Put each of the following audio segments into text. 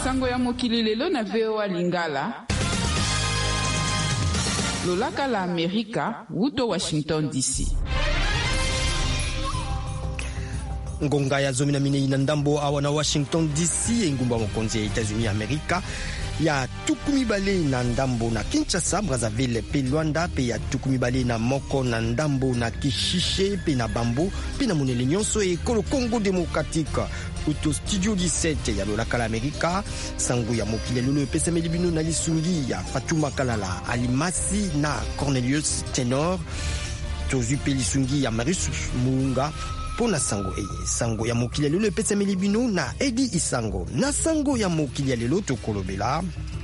Sango ya mokili lelo na VOA Lingala. Lolaka la Amerika, wuto Washington DC. Ngonga ya zomi na mine ina ndambo awa na Washington DC engumba mokonzi ya Etats-Unis Amerika ya tukumi bale na ndambo na Kinshasa, Brazzaville pe Luanda pe ya tukumi bale na moko na ndambo na Kishishe pe na Bambo pe na monele nyonso ekolo Congo Démocratique. Uto studio 17 ya Lolaka la Amerika, sango ya mokile lolo epesemeli bino na lisungi ya Fatuma Kalala, Alimasi na Cornelius Tenor, tozu pe lisungi ya Marius Muunga. Pona sango ya mokili lelo epesemeli bino na Edi Isango. Na sango ya mokili lelo tokolobela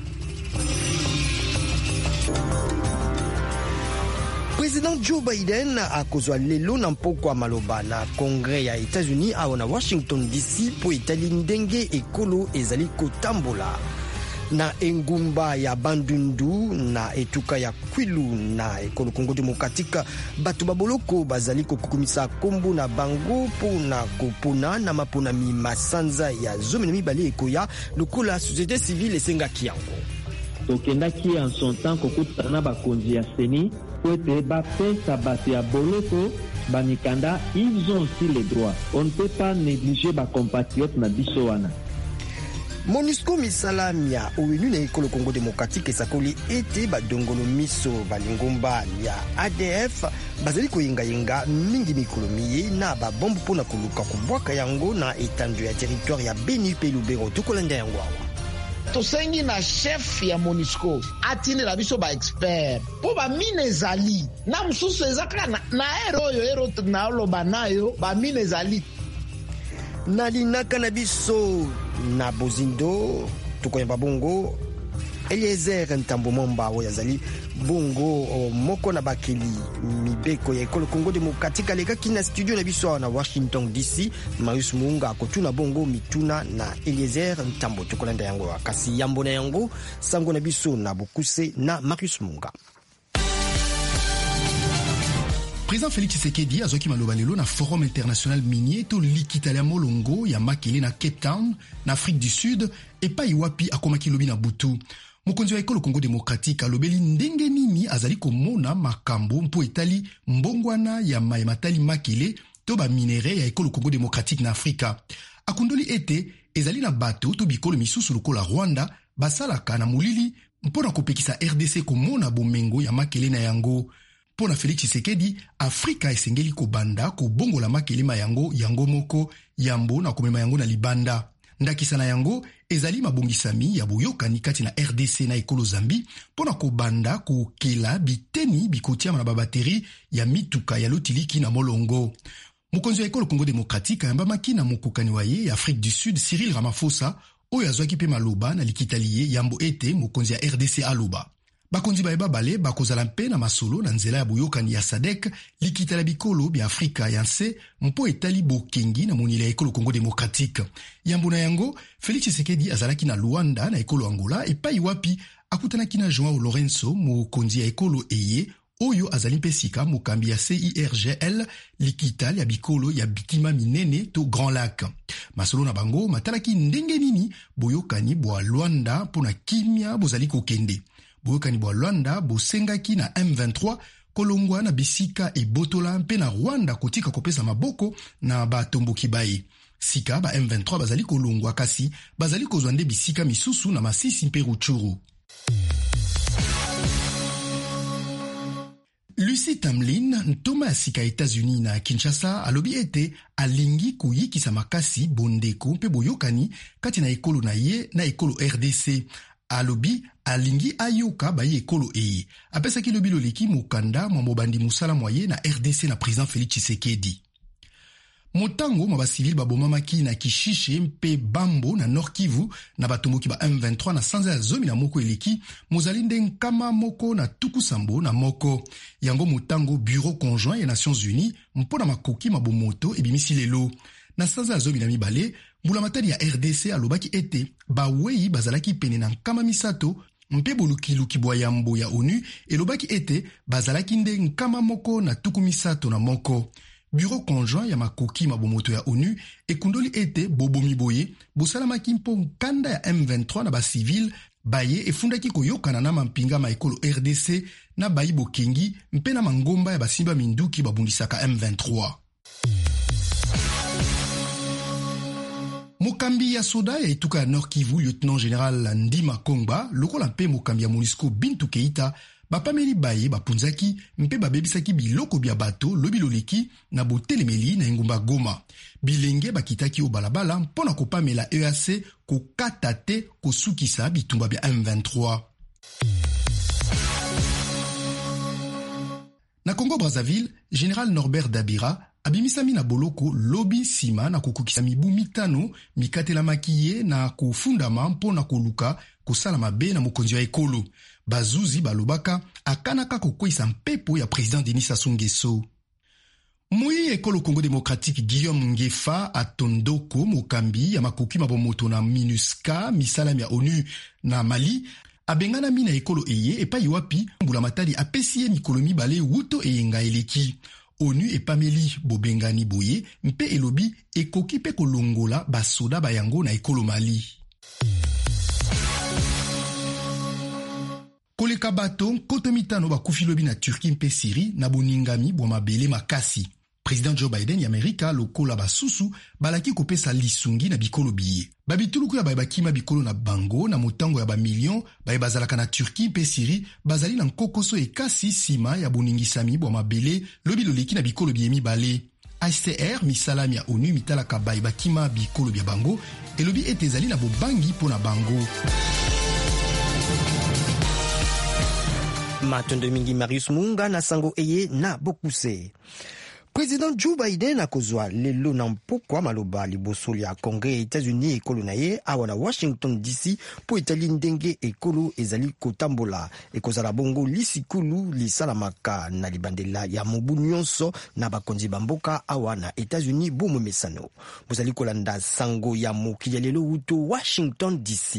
President Joe Biden akozwa lelo na mpoko maloba na Kongre ya Etats-Unis awa na Washington DC po etali ndenge ekolo ezali kotambola na engumba ya Bandundu na etuka ya Kwilu na ekolo Congo Démocratique. Bato baboloko bazali kokukumisa kombo na bango po na kopona na maponami masanza ya zomi na mibale ekoya lokola société civile esengaki yango. Tokendaki en son temps kokutana bakonzi ya seni po ete bapesa bato ya boloko banikanda, ils ont aussi les droits. On ne peut pas négliger bacompatriotes na biso wana. MONUSCO misalami ya ONU na ekolo Congo Démocratique esakoli ete badongolo miso balingomba ya ADF bazali koyenga mingi mikolo miye na babombo pona koluka kubwaka yango na etando ya territoire ya Beni pe Lubero. Tokolanda yango awa tosengi na chef ya MONUSCO atindela biso ba expert po ba mine ezali na mususu ezaka na ero na oloba nayo ba mine ezali na linaka na biso na Bozindo tukoyamba bongo Eliezer Ntambo Momba oyo azali bongo moko na bakeli mibeko ya ekolo Congo Démocratique alekaki na studio na biso na Washington DC. Marius Muunga akotuna bongo mituna na Eliezer Ntambo. Tokolanda yango kasi yambo na yango sango na biso na bokuse na Marius Muunga. Président Félix Tshisekedi azoki maloba lelo na Forum international minier to likitalia molongo ya makele na Cape Town na Afrique du Sud epai wapi akomaki lobi na butu. Mokonzi wa ekolo Congo Démocratique alobeli ndenge nini azali komona makambo mpo etali mbongwana ya matali makele to ba minere ya ekolo Congo Démocratique na Afrika. Akundoli ete ezali na bato to bikolo misusu lokola Rwanda basalaka na mulili mpona kopekisa RDC komona bomengo ya makele na yango. Pona Félix Tshisekedi, Afrika esengeli kobanda kobongola makelema yango moko yambo na komema yango na libanda. Ndakisa na yango ezali mabongisami ya boyokani kati na RDC na ekolo Zambi pona kobanda kokela biteni bikotiama na babateri ya mituka ya lotiliki na molongo. Mokonzi wa ekolo Congo Démocratique ayambamaki na mokokani wa ye ya Afrique du Sud Cyril Ramaphosa oyo azwaki pe maloba na likitali ye yambo ete mokonzi ya RDC aloba. Bakonzi baeba bale bakozala mpe na masolo na nzela ya boyokani ya SADC likitala bikolo bya Afrika ya nse mpo etali bokengi na monile ya ekolo Congo Démocratique. Yambo na yango, Félix Tshisekedi azalaki na Luanda na ekolo Angola epai wapi akutanaki na João Lourenço mokonzi ya ekolo eye oyo azali mpe sika mokambi ya CIRGL likitali ya bikolo ya bitima minene to Grand Lac. Masolo na bango matalaki ndenge nini boyokani bwa Luanda mpona kimia bozali kokende. Boyokani bwa Luanda bosengaki na M23 kolongwa na bisika ebotola mpe na Rwanda kotika kopesa maboko na batomboki baye. Sika ba M23 bazali kolongwa kasi bazali kozwa nde bisika misusu na Masisi mpe Rutshuru. Lucy Tamlin, ntoma ya sika Etats-Unis na Kinshasa, alobi ete alingi kuyikisa makasi bondeko mpe boyokani kati na ekolo na ye na ekolo RDC. Alobi alingi ayoka baye ekolo eye. Apesaki lobi loleki mokanda mwa mobandi musala mwaye na RDC na président Félix Tshisekedi. Motango mwa basivili babomamaki na Kishishe mpe Bambo na Nord Kivu na batomboki ba M23 na sanza ya zomi na moko eleki mozali nde nkama moko na tuku sambo na moko. Yango motango Bureau Conjoint ya Nations Unies mpona makoki mabomoto ebimisi lelo. Na sanza ya zomi na mibale, mbulamatari ya RDC alobaki ete bawei bazalaki pene na nkama misato mpe bolukiluki bwa yambo ya ONU elobaki ete bazalaki nde nkama moko na tuku misato na moko. bureau conjoint ya makoki mabomoto ya ONU ekundoli ete bobomi boye bosalamaki mpo nkanda ya M23 na bacivile baye efundaki koyokana na mampinga ma ekolo RDC na bayi bokengi mpe na mangomba ya basimba minduki babundisaka M23. Mokambi ya soda ya etuka ya Nord Kivu, lieutenant général Ndima Kongba, lokola mpe mokambi ya MONUSCO Bintu Keita, bapameli baye bapunzaki mpe babebisaki biloko bya bato lobi loleki na botelemeli na engumba Goma. Bilenge bakitaki o balabala mpona kopamela EAC kokata te kosukisa bitumba bya M23. Na Congo Brazzaville, Général Norbert Dabira abimisami na boloko lobi sima na kokukisa mibu mitano mikatelamaki ye na kofundama mpona koluka kosala mabe na mokonzi ya ekolo. Bazuzi balobaka akanaka kokwisa mpepo ya président Denis Sassou Nguesso. Moi ekolo Congo démocratique Guillaume Ngefa atondoko mokambi ya makoki mabomoto na MINUSCA misalami ya ONU na Mali abengana mina ekolo eye epai wapi mbula matali apesi ye mikolo mibale wuto eyenga eleki. ONU epameli bobengani boye mpe elobi ekoki pe kolongola basoda bayango na ekolo Mali. Koleka bato nkoto mitano bakufi lobi na Turquie mpe Syrie na boningami bwa mabele makasi. Président Joe Biden ya Amerika lokola basusu balaki kopesa lisungi na bikolo biye. Babituluku ya baye bakima bikolo na bango na motango ya bamillion baye bazalaka na Turquie mpe Syrie bazali na nkokoso ekasi sima ya boningisami bwa mabele lobi loleki na bikolo biye mibale. HCR misalami ya ONU mitalaka baye bakima bikolo bya bango elobi ete ezali na bobangi po na bango. Matondo mingi Marius Munga na sango eye na bokuse. Président Joe Biden akozwa lelo na mpokwa maloba liboso ya Congrès États-Unis ekolo na ye awa na Washington DC po etali ndenge ekolo ezali kotambola ekozala bongo lisikulu lisalamaka na libandela ya mobu nyonso na bakonzi bamboka awa na États-Unis bomo mesano. Bozali kolanda sango ya mokili lelo uto Washington DC.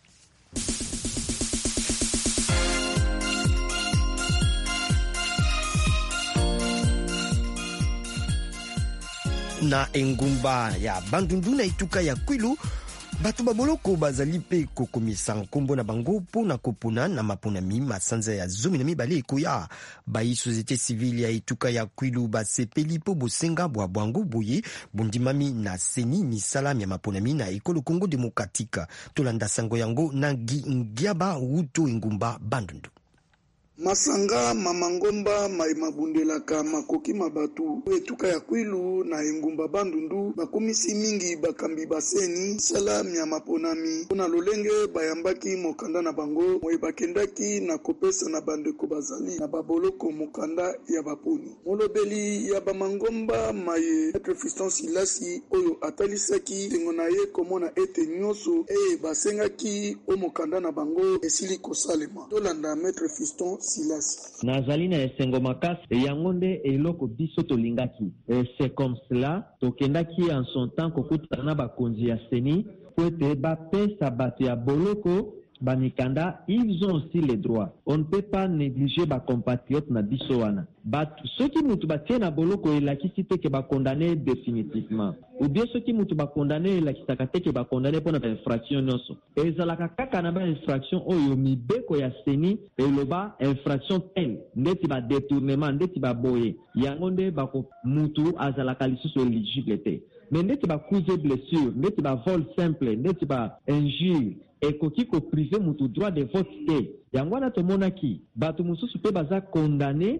Na engumba ya Bandundu na ituka ya Kwilu, bato baboloko bazali pe kokomisa nkombo na bango po na kopona na maponami masanza ya zomi na mibale ekoya. Bayi société civile ya ituka ya Kwilu basepeli po bosenga bwa bwangu boye bondimami na seni misalami ya maponami na ekolo Congo démocratique. Tolanda sango yango na Ngiaba Wuto engumba Bandundu. Masanga mamangomba maimabundelaka makoki mabatu etuka ya Kwilu na engumba Bandundu bakomisi mingi bakambi baseni salami ya maponami pona lolenge bayambaki mokanda na bango moye bakendaki na kopesa na bandeko bazali na baboloko mokanda ya baponi molobeli ya bamangomba maye Maître Fiston Silasi oyo atalisaki tengo na ye komona ete nyonso basengaki o mokanda na bango esili kosalema. Tolanda Maître Fiston Silasi. Nazali na esengo makasi yango nde eloko biso tolingaki. C'est comme cela tokendaki en son temps kokutana na bakonzi ya seni po ete bapesa bato ya boloko banikanda, ils ont aussi les droits. On ne peut pas négliger ba compatriotes na biso wana. Ceux qui mutu batie na boloko elakisi te ke ba condamné définitivement. Ou bien ceux qui mutu ba condamné elakisa te ke ba condamné pour na infraction nyonso. Ezalaka kaka na ba infraction oyo mibeko ya seni eloba infraction tel ndeti ba détournement ndeti ba boye. Yango nde bako mutu azalaka lisusu éligible te. Mais ndeti ba cause blessure, ndeti ba vol simple, ndeti ba injure ekoki ko privé mutu droit de vote te. Yangwana tomonaki bato mususu pe baza condamné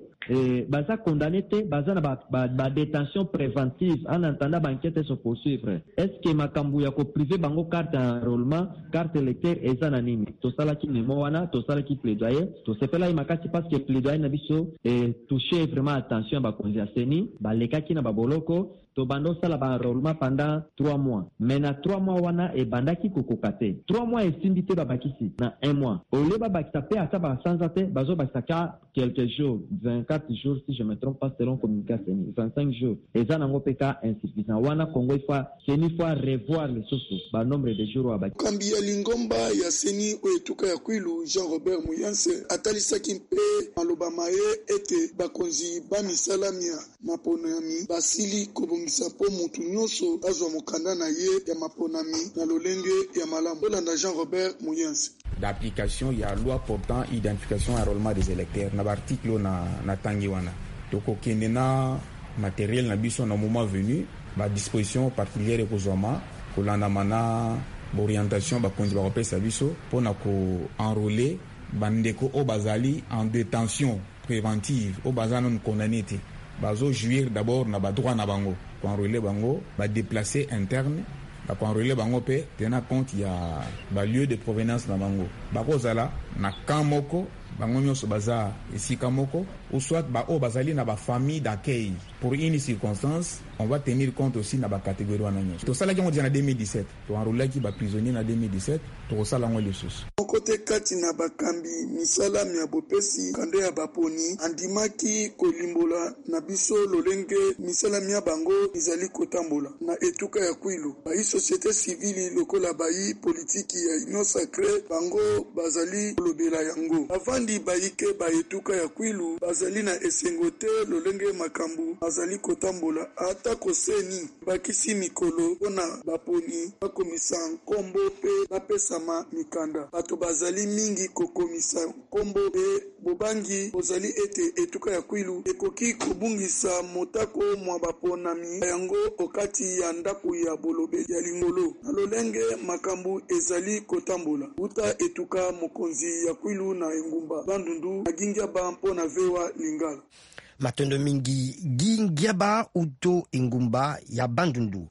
te baza na ba détention préventive en attendant ba enquête se poursuivre. Est-ce que makambu ya ko privé bango carte enrôlement carte électeur eza na nini? To sala ki memo wana to sala ki plaidoyer to sepela imakati parce que plaidoyer na biso toucher vraiment attention ba konzi seni ba lekaki na ba boloko to bando sala ba enrôlement pendant 3 mois. Mais na 3 mois wana e bandaki kokokate. 3 mois esimbi te babakisi na 1 mois ole babakisa pe ata basanza te bazobakisa ka quelques jours 24 jours si je me trompe pas selon communiqué seni 25 jours eza nango pe ka insuffisant wana Congo seni fois revoir les sources ba nombre de jours abaki kambi ya lingomba ya seni oyo etuka ya kwilu Jean-Robert Muyanse atalisaki mpe maloba maye ete bakonzi bamisala mia maponami basili kobongisa po mutu nyonso azwa mokanda na ye ya maponami na lolenge ya malamu olanda Jean-Robert Muyanse. D'application ya loi portant identification et enrôlement des électeurs na article na tangi wana tokokende na matériel na biso na moment venu ba disposition particulière ekozwama kolanda mana orientation bakonzi bakopesa biso mpona ko enrôler bandeko o bazali en détention préventive o baza non condamné te bazo jouir d'abord na ba droit na bango ko enrôler bango ba déplacer interne ba ko enrôler bango pe tena compte ya ba lieu de provenance na bango bakozala na kamoko bango nyonso baza esika moko ou soit ba o bazali na ba famille d'accueil pour une circonstance on va tenir compte aussi na ba catégorie wana nyonso to sala ki ngodi na 2017 to enrôler ki ba prisonnier na 2017 to sala ngo lesusu kote kati na bakambi misala mia bopesi kande ya baponi andimaki kolimbola na biso lolenge misala mia bango izali kotambola na etuka ya kwilu ba société civile lokola bayi politiki ya Union Sacrée bango bazali kolobela yango avandi bayike ba etuka ya kwilu bazali na esengote lolenge makambu bazali kotambola ata koseni bakisi mikolo pona baponi bakomisa nkombo pe bapesama mikanda bato bazali mingi kokomisa nkombo pe bobangi bozali ete etuka ya kwilu ekoki kobungisa motako mwa baponami yango okati ya ndako ya bolobe ya lingolo na lolenge makambu ezali kotambola uta etuka mokonzi ya kwilu na engumba bandundu agingia ba mpona vewa lingala matondo mingi gingiaba uto engumba ya bandundu.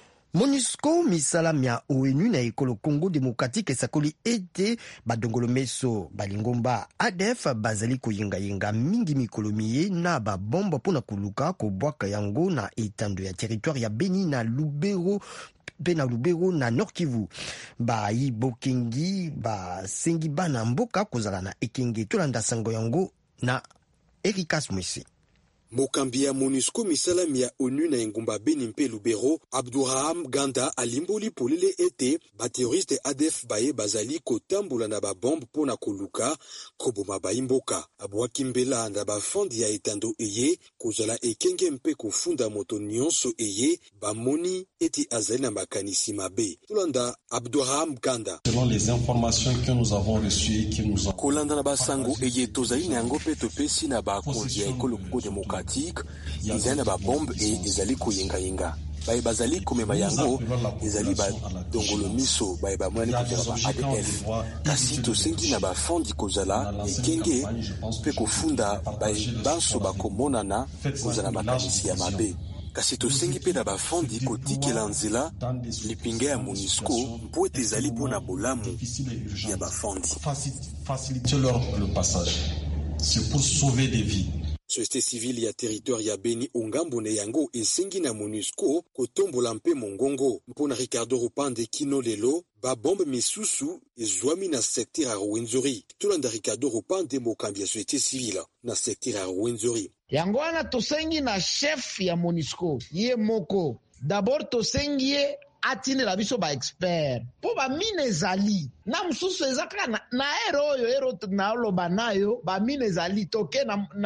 MONUSCO misala mia ONU na ekolo Congo démocratique esakoli ete badongolo meso balingomba ADF bazali koyenga mingi mikolo miye na babomba pona kuluka kobwaka yango na etando ya territoire ya Beni na Lubero pena Lubero na Nord Kivu ba yibokengi ba sengi bana mboka kozala na ekenge tolanda sango yango na Erikas Mwese. Mokambi ya MONUSCO misalami ya ONU na engumba Beni mpe Lubero, Abduraham Ganda alimboli polele ete ba terroriste ADF baye bazali kotambola na ba bombe pona koluka koboma ba imboka. Abwaki mbela na ba fandi ya etando eye kozala ekenge mpe kofunda moto nyonso eye ba moni eti azali na makanisi mabe. Tolanda Abduraham Ganda. Selon les informations que nous avons reçues et qui nous ont kolanda na basango eye tozali na yango pe topesi na ba konzi ya ekolo démocratique ezali na babombe e ezali koyenga baye bazali komema yango ezali badongolo miso baye bamwani kozala ba ADF kasi tosengi na bafandi kozala ekenge mpe kofunda baye banso bakomonana kozala makanisi ya mabe kasi tosengi mpe na bafandi kotikela nzela lipinga ya MONUSCO mpo ete ezali mpona bolamu ya bafandi. Faciliter le passage, c'est pour sauver des vies. Société civile ya territoire ya Beni ongambo ne yango esengi na MONUSCO kotombola mpe mongongo mpona Ricardo Rupande kino lelo ba bombe misusu ezwami na secteur ya Rwenzori. Tolanda Ricardo Rupande mokambi ya société civile na secteur ya Rwenzori. Yango wana tosengi na chef ya MONUSCO ye moko d'abord tosengi ye atindela biso ba expert po ba mine ezali na mususu ezaka na ero na loba nayo ba mine ezali toke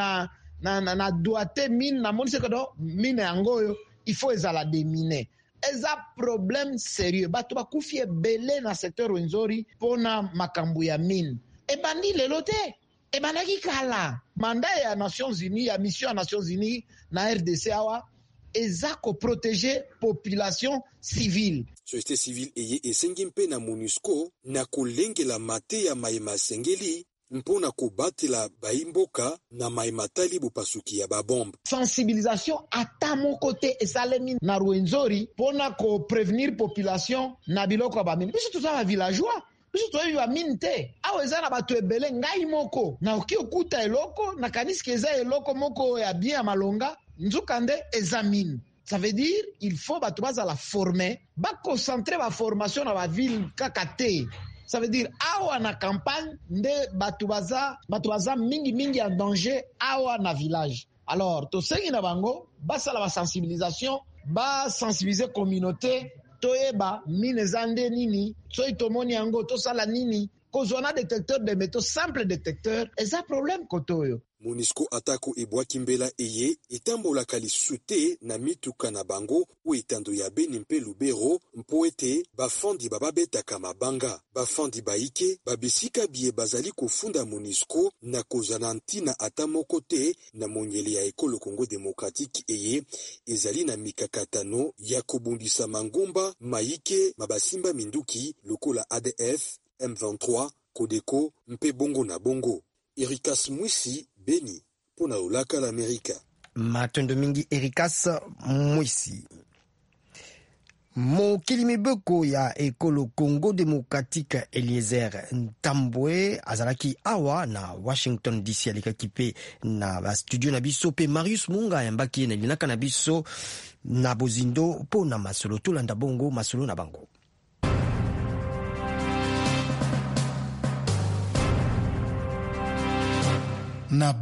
na doate mine na monise kodo mine yangoyo il faut ezala demine eza problème sérieux bato bakufi ebele na secteur Rwenzori pona makambu ya mine ebandi lelo te ebandaki kala manda ya Nations Unies ya mission ya Nations Unies na RDC awa eza ko protéger population civile. Société civile eye esengi mpe na MONUSCO na kolengela mate ya maema sengeli mpona kobatela baimboka na maimatali bopasuki ya babombe. Sensibilisation ata moko te esalemi na Rwenzori pona ko prévenir population na biloko ya bamine. Biso toza ba villageois biso toyebi bamine te awa eza na bato ebele ngai moko na oki okuta eloko na kanisi eza eloko moko ya bien ya malonga nzukande eza mine. Ça veut dire il faut bato bazala former ba concentrer ba formation na ba ville kaka te. ça veut dire awa na campagne nde batu baza mingi en danger awa na village. Alors tosengi na bango basala ba sensibilisation, ba sensibiliser communauté, toyeba mine zande nini, soki tomoni yango tosala nini, kozwana détecteur de métaux simple détecteur, eza problème kotoyo. MONUSCO atako ebwaki mbela eye etambolaka lisusu te na mituka na bango o etando ya Beni mpe Lubero mpo ete bafandi bababetaka mabanga. Bafandi baike babesika biye bazali kofunda MONUSCO na kozana ntina ata moko te na monyele ya ekolo Congo Démocratique eye ezali na mikakatano ya kobundisa mangomba maike mabasimba minduki lokola ADF, M23, Kodeko mpe bongo na bongo. Erikas Mwisi, Beni, pona olaka l'Amerika. Matondo mingi Erikas Mwisi. Mokili mibeko ya ekolo Congo Démocratique Eliezer Ntambwe azalaki awa na Washington DC alikaki pe na studio na biso pe Marius Munga yambaki na linaka na biso na bozindo po na masolo tolanda bongo masolo na bango. Na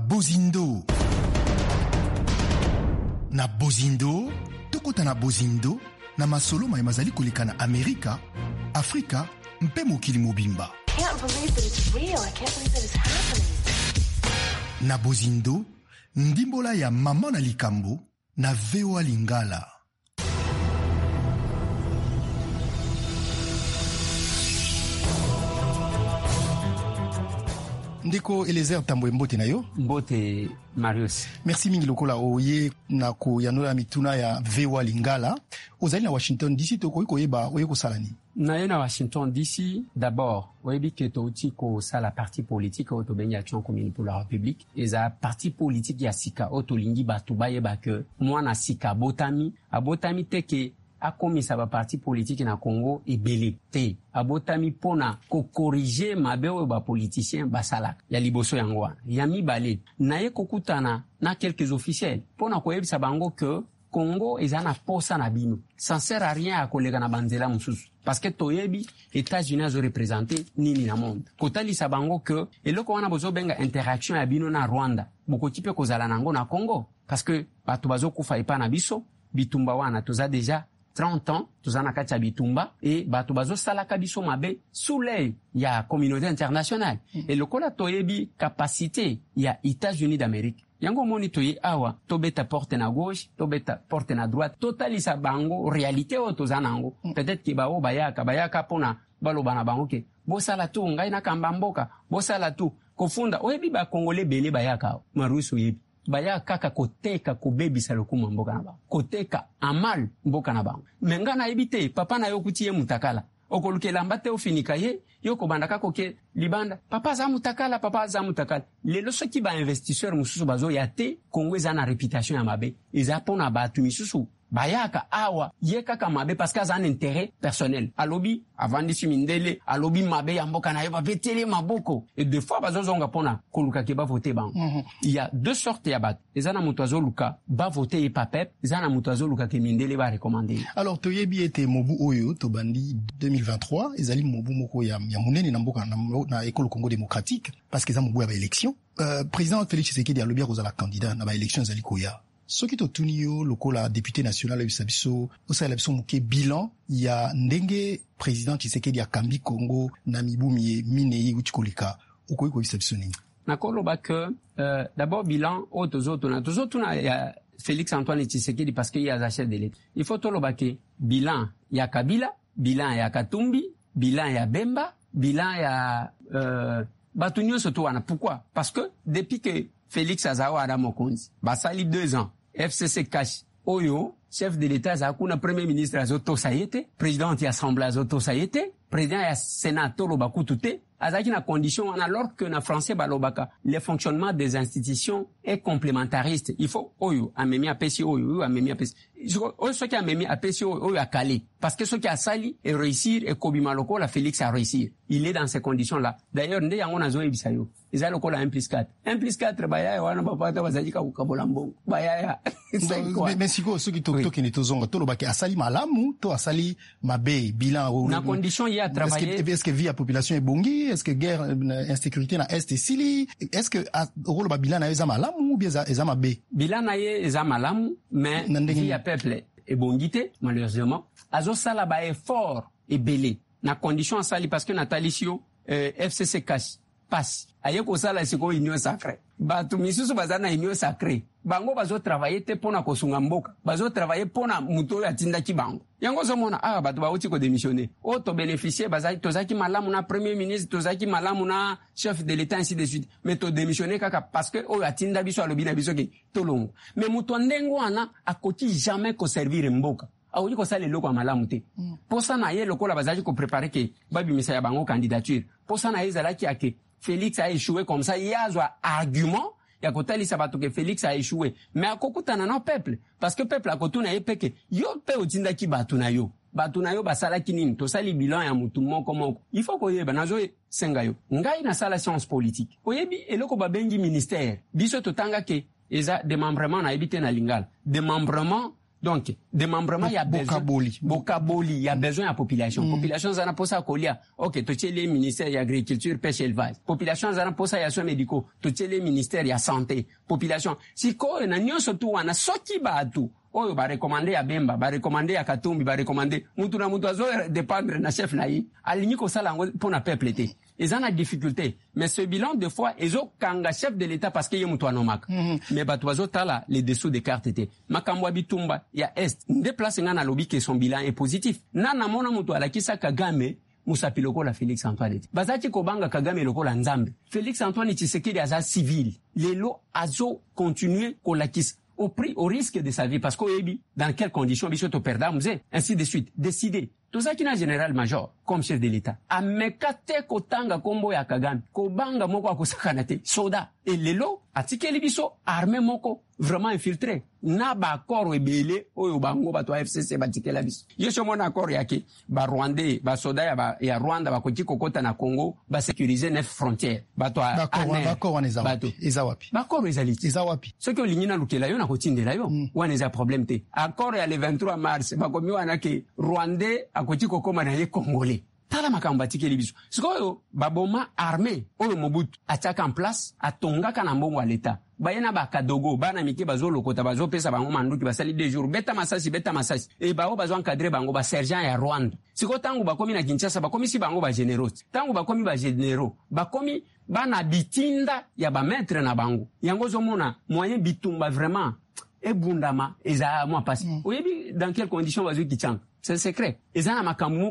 bozindo tokota na bozindo na masolo mazali koleka na Amerika, Afrika mpe mokili mobimba. Na bozindo ndimbola ya mama na likambo na VOA Lingala. Ndeko Eliezer Ntambwe mbote na yo. Mbote Marius. Merci mingi lokola oye na ko yanola mituna ya VOA Lingala. Ozali na Washington DC toko koyeba oye ko salani. Na ye na Washington DC d'abord oyebi ke touti ko sala parti politique o to bengi Action Commune pour la République. Eza parti politique ya sika o to lingi batu bayeba ke mwana sika abotami teke akomisa ba parti politique na Congo ebele te abotami pona ko corriger mabewe ba politicien basala ya liboso yango ya mibale na ye kokutana na quelques officiels pona ko yebisa bango que Congo ezana posa na bino ça sert à rien à kolega na banzela mususu parce que toyebi États-Unis azo représenter nini na monde kotali sabango que eloko wana bozo benga interaction ya bino na Rwanda boko tipe kozala nango na Congo parce que batu bazo kufa ipa na biso bitumba wana toza déjà 30 ans, tozana kati ya bitumba, et bato bazo salaka biso mabe sous l'œil ya communauté internationale. Et lokola toyebi capacité ya États-Unis d'Amérique. Yango moni toye awa, tobeta porte na gauche, tobeta porte na droite, totalisa bango réalité o tozana ango. Peut-être ki bao bayaka pona baloba na bango ke bosala tu ngai na kamba mboka, bosala tu kofunda oyebi ba Congolais bele bayaka marusu yebi. Baya kaka koteka kobebisa lokuma mboka na bango koteka amal mboka na bango menga na ebite papa na yo kutie mutakala okolukela mbate ofinika ye yoko bandaka koke libanda papa za mutakala lelo soki ba investisseur mususu bazo yate Kongo eza na réputation ya mabe eza pona batu misusu bayaka awa ye kaka mabe parce que ça a un intérêt personnel alobi avant de simindele alobi mabe ya mboka na yo ba betele maboko et deux fois bazozonga pona koluka ke ba voter bango il y a deux sortes ya bat ezana mutu azoluka ba voter et papep ezana mutu azoluka ke mindele ba recommander. Alors toyebi ete mobu oyo to bandi 2023 ezali mobu moko ya munene na mboka na ekolo Congo Démocratique parce que za mobu ya ba élection président Félix Tshisekedi alobi akozala candidat na ba élection ezali koya. Soki to tuni yo lokola député national ya biso osala biso muke bilan ya ndenge président Tshisekedi akambi Congo na mibumi minei utikolika ukoyi ko biso nini nakoloba que d'abord bilan o tozotuna ya Félix Antoine Tshisekedi parce qu'il y a la chef de l'État il faut toloba que bilan ya Kabila bilan ya Katumbi bilan ya Bemba bilan ya batu nyonso to wana pourquoi parce que depuis que Félix Azawa Adamokonzi basali 2 ans FCC cash oyo chef de l'État zakuna premier ministre azoto sayete président de l'Assemblée azoto sayete président ya Sénat tolo bakutute azaki na condition alors que na français balobaka le fonctionnement des institutions est complémentariste il faut oyo amemi apesi oyo amemi apesi ce qui a même apprécié au Akali parce que ce qui a sali et réussir et kobima loko la Félix a réussir. Il est dans ces conditions là. D'ailleurs ndé yango nazo ebisayo. Ils a loko la 1+4. 1+4 baya wana bapata bazalika kukabolambo. Baya. Mais siko ceux qui toki ne tozonga to lobaki asali malamu to asali mabe bilan na condition il y a travailler. Est-ce que vie à population est bongi? Est-ce que guerre insécurité na est sili? Est-ce que rolo ba bilan na eza malamu ou bien eza mabe? Bilan na eza malamu mais vie à peuple et bongité malheureusement azo sala ba effort et belé na condition asali parce que Natalisio FCC cash passe aye ko sala siko union sacrée batu misusu bazana union sacrée bango bazo travailler te pona kosunga mboka bazo travailler pona muto ya tinda kibango yango zomona batu ba uti ko démissionner to bénéficier bazali tozaki malamu na premier ministre tozaki malamu na chef de l'état ainsi de suite mais to démissionner kaka parce que ya tinda biso alobina biso ke tolongo mais muto ndengo ana akoti jamais ko servir mboka aoyi ko sala loko malamu te posa na ye lokola bazali ko préparer ke babimisa ya bango candidature posa na ye zalaki ake Félix a échoué comme ça. Il y a un argument. Il y a côté que Félix a échoué. Mais à kokutana na peuple. Parce que peuple a kotuna ye peke. Yo pe otinda ki batuna yo. Batuna yo basala kinini. To sali bilan ya mutumo komoko. Il faut koye banazo senga yo. Ngai na sala science politique. Oyebi eloko babengi ministère. Biso totanga ke eza démembrement na ebite na lingala. Démembrement. Donc, démembrement, il y a besoin. Bokaboli, il y a besoin à population. Population, zana posa kolia. Ok, to les ministères, agriculture, pêche, élevage. Population, zana posa ya soins médicaux. To les ministères, ya santé. Population. Si ko, na nyon sotu wana, soki ba atu. Oyo ba recommander ya Bemba, ba recommander ya Katumbi, ba recommander. Mutu na mutu azo dépendre na chef na yi. Alini ko sala ngo pona peuple te. Ils ont la difficulté. Mais ce bilan, des fois, ils ont kanga chef de l'État parce qu'il y a moutou anomak. Mais batoizo tala, les dessous des cartes étaient. Makambwa bitumba, il y a Est. Déplace ngana lobby que son bilan est positif. Nana mona moutou ala kisa Kagame, Moussa Piloko la Félix Antoine. Bazati kobanga Kagame loko la Nzambe. Félix Antoine Tshisekedi aza civil. Les lots azo continuer kolakis. Au risque de sa vie, parce qu'au dans quelles conditions, bisoto perdamze, ainsi de suite. Décider. Tout ça qui n'a général-major, comme chef de l'État. Amekate kotanga kombo ya Kagame. Kobanga moko akosakanate. Soda. Et lelo, atike libiso, armée moko, vraiment infiltré. Na ba accord ebele, oyo bango bato FCC batike la biso. Yesho mona accord yake, ba Rwandais, ba soda ya Rwanda, ba koti kokota na Congo, ba sécuriser 9 frontières. Bato a D'accord, on ezawapi. D'accord, ezawapi. Ce que l'Union lukela yo na kotinde la yo. Wana eza problème te. Accord ya le 23 mars, ba komi wana ke Rwandais akoti kokoma na ye Congolais. Tala makamba tikeli biso. Sikoyo baboma armée oyo Mobutu ataka en place atonga kana mbongo à l'état. Bayena ba kadogo bana mike bazo lokota bazo pesa bango manduki basali 2 jours beta masasi et bao bazo encadrer bango ba sergent ya Rwanda. Siko tangu bakomi na Kinshasa bakomi si bango ba généraux. Tangu bakomi ba généraux bakomi bana bitinda ya ba maître na bango. Yango zomona moyen bitumba vraiment ebundama eza moi passe. Oyebi dans quelles conditions bazo kichanga. C'est secret. Et ça,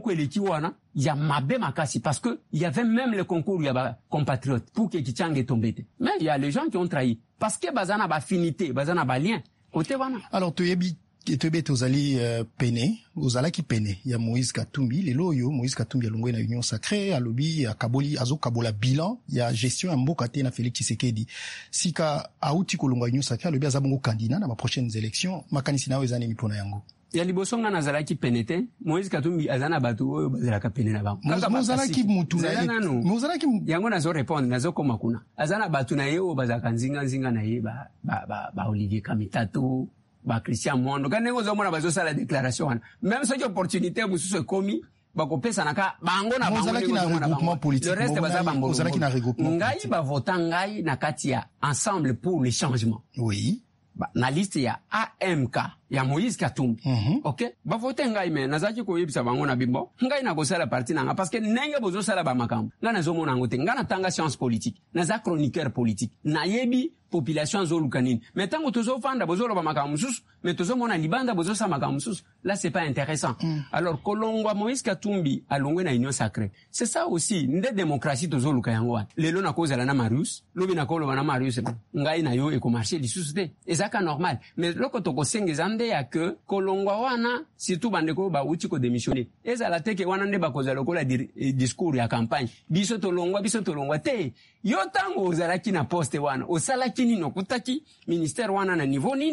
il y a mabé makasi parce que il y avait même le concours, il y avait compatriotes pour que Kichang est tombé. Mais il y a les gens qui ont trahi. Parce que bazana ba affinité, bazana ba lien. Côté wana. Alors, tu es ozali pene, ozala ki pene. Il y a Moïse Katumbi, les loyo, Moïse Katumbi a longwe na union sacrée, a lobby, a kaboli, azo kabola bilan, il y a gestion, mboka te na Félix Tshisekedi. Sika, auti kolongwa union sacrée, a lobby azabongo candidat na ma prochaines élections, makanisi na wezane mipona yango. Ya libosonga na zalaki penete Moïse Katumbi azana batu oyo bazalaka pene na bango mozalaki mutu na mozalaki yango nazo répondre nazo koma kuna azana batu na ye oyo bazalaka nzinga na ye ba Olivier Kamitatu ba Christian Mondo kana ngo zomona bazo sala déclaration même cette opportunité mususu komi bakopesa naka bango na bango na regroupement politique le reste baza bango ozalaki na regroupement ngai ba vota ngai na kati ya ensemble pour le changement oui na liste ya AMK ya Moïse Katumbi. OK? Ba vote ngai me nazaki ko yebisa bango na bimbo. Ngai na ko sala parti nanga parce que nenge bozo sala ba makambo. Nga na zomo nango te ngana tanga science politique. Naza chroniqueur politique. Na yebi population zolukanini. Mais tango tozo fanda bozo lo ba makambo sus, mais tozo mona libanda bozo sa makambo sus. Là c'est pas intéressant. Alors kolongwa Moïse Katumbi alongwe na union sacrée. C'est ça aussi nde démocratie tozo lukayango. Lelo na koza la na Marius, lobi na kolo na Marius. Ngai na yo e ko marché lisuste. Ezaka normal. Mais loko toko sengezande ya que kolongwa wana surtout bandeko ba uti ko démissionner. Ezala teke wana nde ba koza lokola discours ya campagne. Biso tolongwa te. Yo tango ozalaki na poste wana. Osalaki nini okutaki ministère wana na niveau nini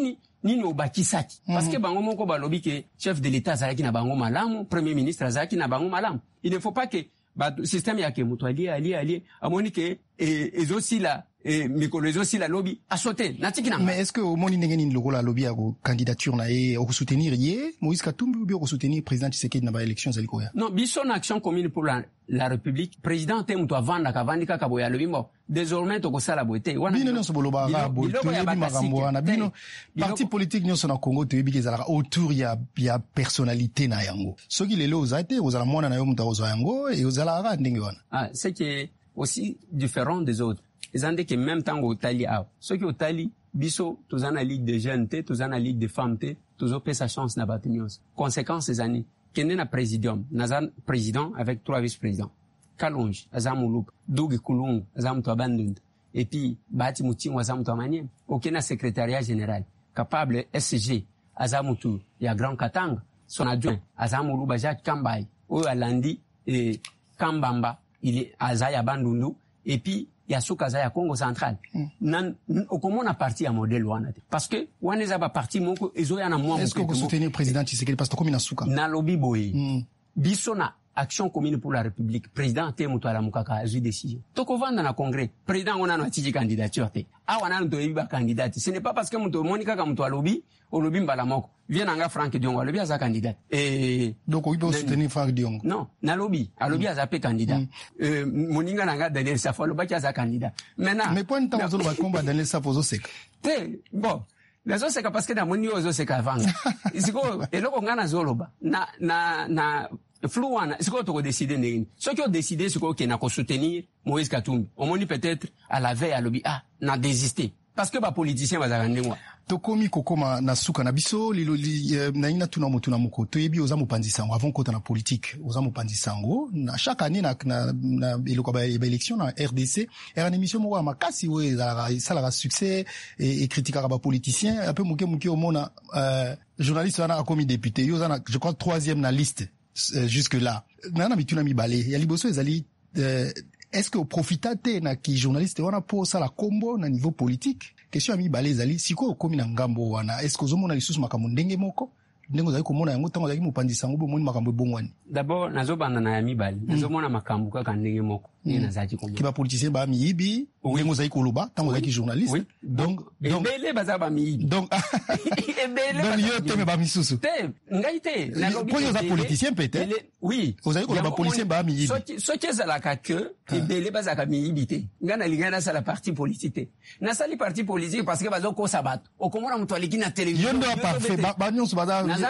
nini obakisaki parce que bango moko balobi ke chef de l'état azalaki na bango malamu, premier ministre azalaki na bango malamu. Il ne faut pas que système yake mutu ali amoni ke ezosila mikolo ezosila lobby a sauté natiki na. Mais est-ce que au moni ndenge nini lokola lobby ya candidature na ye au soutenir ye Moïse Katumbi ou bien au soutenir président Tshisekedi na ba élection zaliko ya? Non, biso na action commune pour la République, président te mutu avanda kavandika kaboya lobby mo désormais to kosala boete wana bino nyonso boloba ra boete yebi makambo wana bino parti politique nyonso na Congo te yebi kezala autour ya personnalité na yango soki lelo ozate ozala mwana na yo mutu ozwa yango et ozala ra ndenge wana. C'est que aussi différent des autres. Ils ont dit que même temps au Tali a ceux qui au Tali biso tous en ligue de jeunes te tous en ligue de femmes te tous ont sa chance na batunions conséquences ces années kende na présidium nazan président avec 3 vice-présidents Kalonji azamulup Dugi Kulungu azamto abandoned et puis Bati Mutingo azamto amanie aucun secrétariat général capable SG azamutu ya Grand Katanga son adjoint azamuluba Jacques Kambai o alandi et Kambamba il est azaya bandundu et puis ya suka za ya Congo central nan okomona parti ya modèle wana parce que wana za ba parti moko ezo ya na mwa. Est-ce que vous soutenez président Tshisekedi parce que comme na suka na lobby boy biso na action commune pour la République président te mutu ala mukaka azu décision toko vanda na congrès président ona no atiji candidature te awana ndo yiba candidat ce n'est pas parce que mutu monika ka mutu alobi au lobby mbala moko vient anga Franck Diongo alobi aza candidat et donc oui peut soutenir Franck Diongo non na lobby alobi aza pe candidat moninga nanga Daniel Safo loba aza candidat maintenant mais point temps ozo ba combat Daniel Safo zo seka te bon les autres c'est parce que na moni ozo seka vanga isiko eloko ngana zoloba na Flouana, c'est quoi tu as décidé nini? Ce qui ont décidé, c'est quoi qui n'a qu'à soutenir Moïse Katumbi. On m'a dit peut-être à la veille à lobby, n'a désisté. Parce que bah politicien va zagande moi. Tokomi kokoma na suka na biso na ina tuna motuna moko toyebi oza mopanzi sango avant kota na politique oza mopanzi sango na chaque année na eloko ba élection na RDC era émission moko makasi we ça la succès et critiquer ba politicien un peu muke omona journaliste wana akomi député yo za je crois 3e na liste jusque là nana bituna mibale ya liboso ezali est-ce que profitate na ki journaliste wana po ça la combo na niveau politique question ami mibale ezali siko okomi na ngambo wana est-ce que ozomona lisusu makambo ndenge moko ndenge ozali komona yango tango ozali mopandisa ngo bomoni makambo ebongwani d'abord nazobanda na ya mibale nazomona makambo kaka ndenge moko nazaki komona kiba politicien ba miyibi ndenge ozali koloba tango ozali journaliste donc ebele baza ba miyibi donc ebele donc yo teme ba misusu te ngai te na lobi ko yo za politicien peut-être oui ozali koloba politicien ba miyibi so kezala ka que ebele baza ka miyibi te ngana lingana sa la partie politique na sali partie politique parce que bazo ko sabato okomona mtu aliki na télévision yo ndo parfait ba nyonso baza naza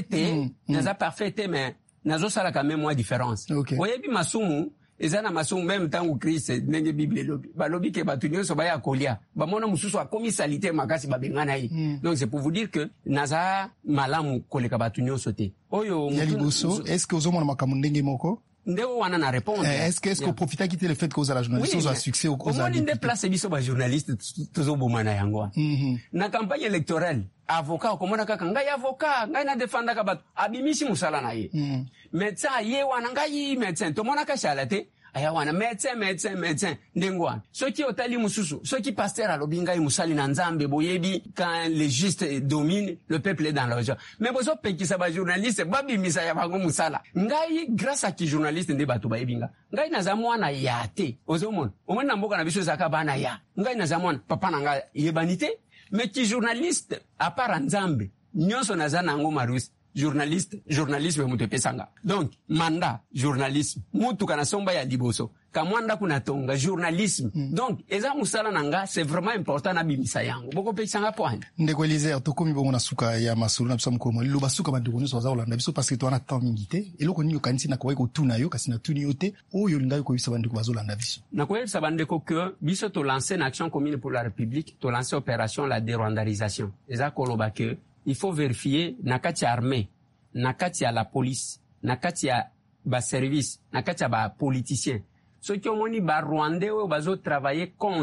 parfait mais nazo sala quand même moins différence oyebi masumu ezana masumu même tangu Christ ndenge Bible lobi balobi ke batunyo so baya kolia bamona mususu akomi salite makasi babengana yi donc c'est pour vous dire que naza malamu koleka batunyo sote oyo mutu est-ce que ozomona makambo ndenge moko ndeko wana na répondre est-ce que profita quitter le fait que la journaliste soit succès au cause de l'indé place biso ba journaliste tozo bomana yango na campagne électorale avocat komona kaka ngai avocat ngai na défendre ka bato abimisi musala na ye médecin ye wana ngai médecin to mona ka chalate aya wana médecin ndengwa ceux qui otali mususu ceux qui pasteur alobi ngai musali na nzambe boyebi quand les justes dominent le peuple est dans la joie mais bozo pekisa ba journaliste babimisa ya bango musala ngai grâce à qui journaliste nde bato bayebinga ngai na zamwana yate ozomona omona mboka na biso zaka bana ya ngai na zamwana papa na ngai yebanité mais qui journaliste à part nzambe nyonso nazana ngo marusi journalisme mutu pesanga donc mandat journalisme mutu kana somba ya liboso kamwanda kuna tonga journalisme donc eza musala nanga c'est vraiment important na bimisa yango boko pesanga point ndeko Eliezer tokomi bongo na suka ya masolo na biso mkomo lo basuka bandeko nyo soza olanda biso parce que to ana temps mingité eloko nyo kanisi na kwa ko tuna yo kasi na tuni yote oyo linga ko bisa bandeko bazolanda biso na ko bisa bandeko que biso to lancer une action commune pour la République to lancer opération la dérwandarisation eza koloba que il faut vérifier nakati armée nakati ya la police nakati ya ba service nakati ya ba politicien ceux qui ont moni ba rwandais ou bazo travailler contre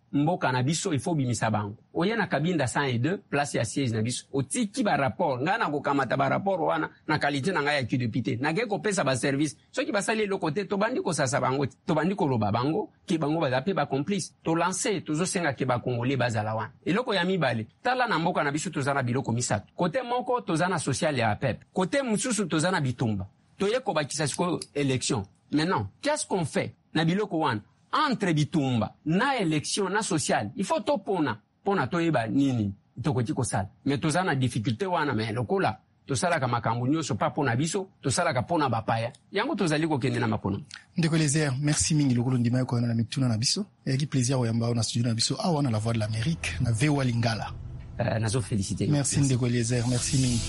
mboka na biso il faut bimisa bango oye na Cabinda 102 place ya siège na biso otiki ba rapport nga na kokamata ba rapport wana na qualité na nga ya député na ke kopesa ba service soki basali le côté to bandi ko sasa bango to bandi ko loba bango ki bango bazape ba complice to lancer toujours senga ke ba congolais bazala wana eloko ya mibale tala na mboka na biso tozana biloko misato côté moko tozana social ya PEP côté mususu tozana bitumba toye ko bakisa siko élection maintenant qu'est-ce qu'on fait na biloko wana entre bitumba na élection na social il faut to pona toyeba nini tokoti kosala mais tozana difficulté wana mais lokola tosala ka makambo nyonso pa pona biso tosala ka pona bapaya yango tozali ko kende na mapona ndeko Eliezer merci mingi lokolo ndima ko na mituna na biso et qui plaisir oyamba na studio na biso awa na la voix de l'Amérique na VOA Lingala nazo féliciter merci ndeko Eliezer merci mingi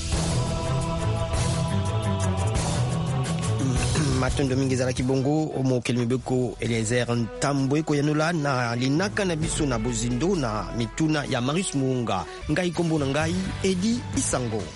matondo mingi zala kibongo omo kelimibeko Eliezer Ntambwe ko yanula na linaka na biso na bozindo na mituna ya Maris Muunga ngai kombo na ngai Edi Isango.